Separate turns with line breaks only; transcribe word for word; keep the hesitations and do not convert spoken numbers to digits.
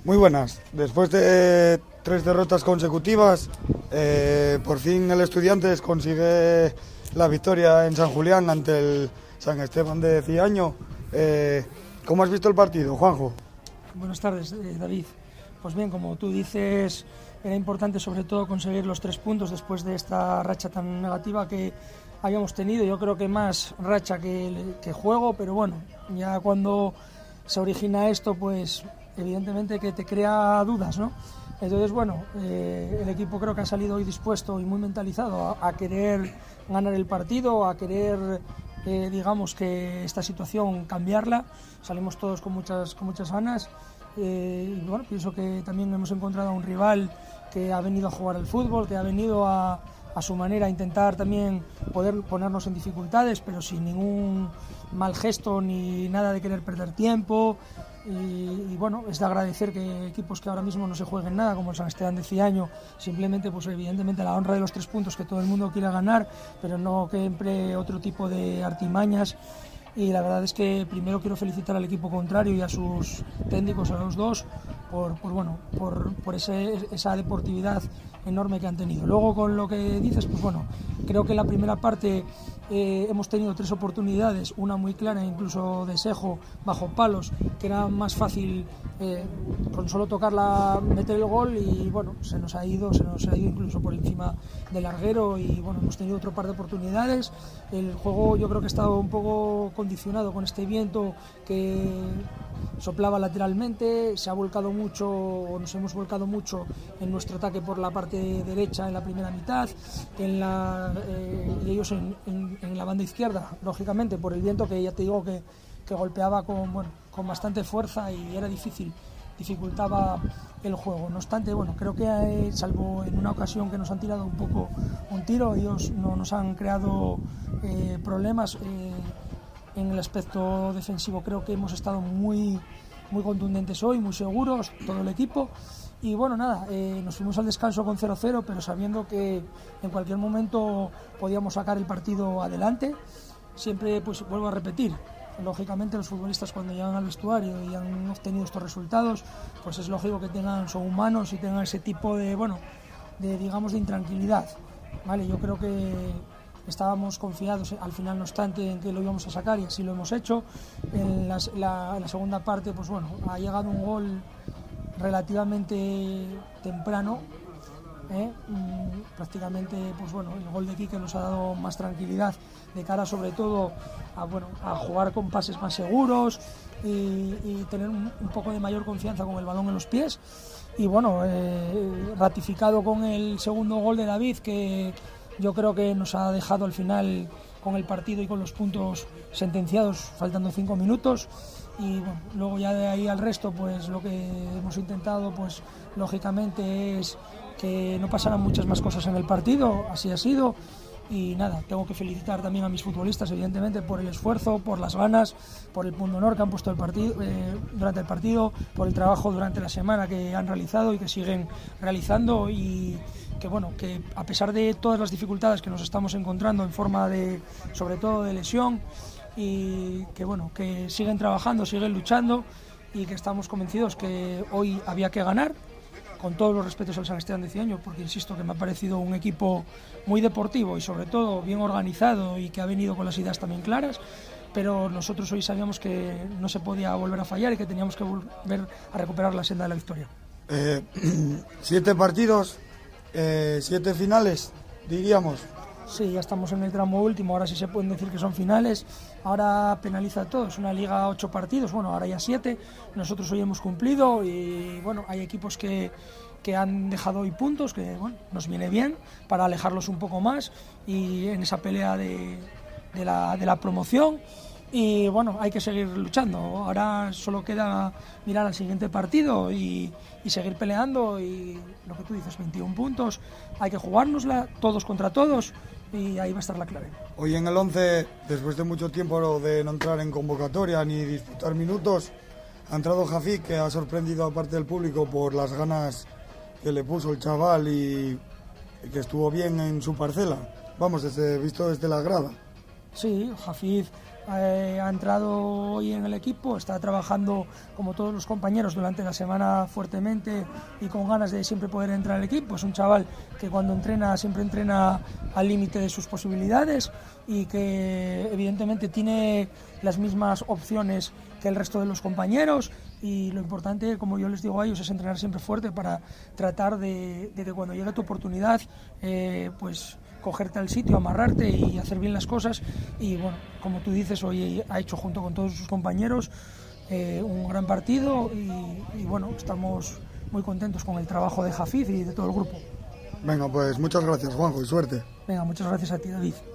Muy buenas. Después de tres derrotas consecutivas, eh, por fin el Estudiantes consigue la victoria en San Julián ante el San Esteban de Ciaño. Eh, ¿Cómo has visto el partido, Juanjo?
Buenas tardes, eh, David. Pues bien, como tú dices, era importante sobre todo conseguir los tres puntos después de esta racha tan negativa que habíamos tenido. Yo creo que más racha que, que juego, pero bueno, ya cuando se origina esto, pues evidentemente que te crea dudas, ¿no? Entonces, bueno, eh, el equipo creo que ha salido hoy dispuesto y muy mentalizado a, a querer ganar el partido, a querer, eh, digamos, que esta situación cambiarla. Salimos todos con muchas, con muchas ganas. Eh, y bueno, pienso que también hemos encontrado a un rival que ha venido a jugar al fútbol, que ha venido a, a su manera a intentar también poder ponernos en dificultades, pero sin ningún mal gesto ni nada de querer perder tiempo. Y, y bueno, es de agradecer que equipos que ahora mismo no se jueguen nada, como el San Esteban de Ciaño, simplemente, pues evidentemente la honra de los tres puntos que todo el mundo quiera ganar, pero no que emplee otro tipo de artimañas. Y la verdad es que primero quiero felicitar al equipo contrario y a sus técnicos, a los dos, por, por, bueno, por, por ese, esa deportividad enorme que han tenido. Luego, con lo que dices, pues bueno, creo que en la primera parte eh, hemos tenido tres oportunidades, una muy clara, incluso de Sejo, bajo palos, que era más fácil eh, con solo tocarla, meter el gol, y bueno, se nos ha ido, se nos ha ido incluso por encima del larguero, y bueno, hemos tenido otro par de oportunidades. El juego yo creo que ha estado un poco condicionado con este viento que soplaba lateralmente, se ha volcado mucho, o nos hemos volcado mucho en nuestro ataque por la parte derecha en la primera mitad, en la, eh, y ellos en, en, en la banda izquierda, lógicamente por el viento que ya te digo que, que golpeaba con, bueno, con bastante fuerza y era difícil, dificultaba el juego. No obstante, bueno, creo que eh, salvo en una ocasión que nos han tirado un poco un tiro, ellos no nos han creado eh, problemas. Eh, En el aspecto defensivo creo que hemos estado muy, muy contundentes hoy, muy seguros, todo el equipo. Y bueno, nada, eh, nos fuimos al descanso con cero cero, pero sabiendo que en cualquier momento podíamos sacar el partido adelante. Siempre, pues vuelvo a repetir, lógicamente los futbolistas cuando llegan al vestuario y han obtenido estos resultados, pues es lógico que tengan, son humanos y tengan ese tipo de, bueno, de, digamos, de intranquilidad, ¿vale? Yo creo que estábamos confiados al final, no obstante, en que lo íbamos a sacar, y así lo hemos hecho. En la, la, en la segunda parte, pues bueno, ha llegado un gol relativamente temprano, ¿eh? mm, prácticamente, pues bueno, el gol de Quique nos ha dado más tranquilidad de cara, sobre todo, a, bueno, a jugar con pases más seguros y, y tener un, un poco de mayor confianza con el balón en los pies. Y bueno, eh, ratificado con el segundo gol de David, que yo creo que nos ha dejado al final con el partido y con los puntos sentenciados, faltando cinco minutos. Y bueno, luego ya de ahí al resto, pues lo que hemos intentado, pues lógicamente, es que no pasaran muchas más cosas en el partido. Así ha sido. Y nada, tengo que felicitar también a mis futbolistas, evidentemente, por el esfuerzo, por las ganas, por el punto honor que han puesto el partido, eh, durante el partido, por el trabajo durante la semana que han realizado y que siguen realizando. Y que bueno, que a pesar de todas las dificultades que nos estamos encontrando en forma de, sobre todo de lesión, y que bueno, que siguen trabajando, siguen luchando, y que estamos convencidos que hoy había que ganar, con todos los respetos al San Esteban de Ciaño, porque insisto que me ha parecido un equipo muy deportivo y sobre todo bien organizado, y que ha venido con las ideas también claras. Pero nosotros hoy sabíamos que no se podía volver a fallar y que teníamos que volver a recuperar la senda de la victoria.
Eh, siete partidos, eh, siete finales, diríamos.
Sí, ya estamos en el tramo último, ahora sí se pueden decir que son finales. Ahora penaliza a todos, una liga a ocho partidos, bueno, ahora ya siete. Nosotros hoy hemos cumplido, y bueno, hay equipos que, que han dejado hoy puntos, que bueno, nos viene bien para alejarlos un poco más y en esa pelea de, de, la, de la promoción. Y bueno, hay que seguir luchando. Ahora solo queda mirar al siguiente partido y, y seguir peleando. Y lo que tú dices, veintiún puntos, hay que jugárnosla todos contra todos, y ahí va a estar la clave.
Hoy en el once, después de mucho tiempo de no entrar en convocatoria ni disputar minutos, ha entrado Jafí, que ha sorprendido a parte del público por las ganas que le puso el chaval y, y que estuvo bien en su parcela. Vamos, desde, visto desde la grada.
Sí, Hafiz eh, ha entrado hoy en el equipo, está trabajando como todos los compañeros durante la semana fuertemente y con ganas de siempre poder entrar al equipo. Es un chaval que cuando entrena siempre entrena al límite de sus posibilidades y que evidentemente tiene las mismas opciones que el resto de los compañeros, y lo importante, como yo les digo a ellos, es entrenar siempre fuerte para tratar de, de que cuando llegue tu oportunidad eh, pues cogerte al sitio, amarrarte y hacer bien las cosas. Y bueno, como tú dices, hoy ha hecho junto con todos sus compañeros eh, un gran partido y, y bueno, estamos muy contentos con el trabajo de Hafid y de todo el grupo.
Venga, pues muchas gracias, Juanjo, y suerte.
Venga, muchas gracias a ti, David.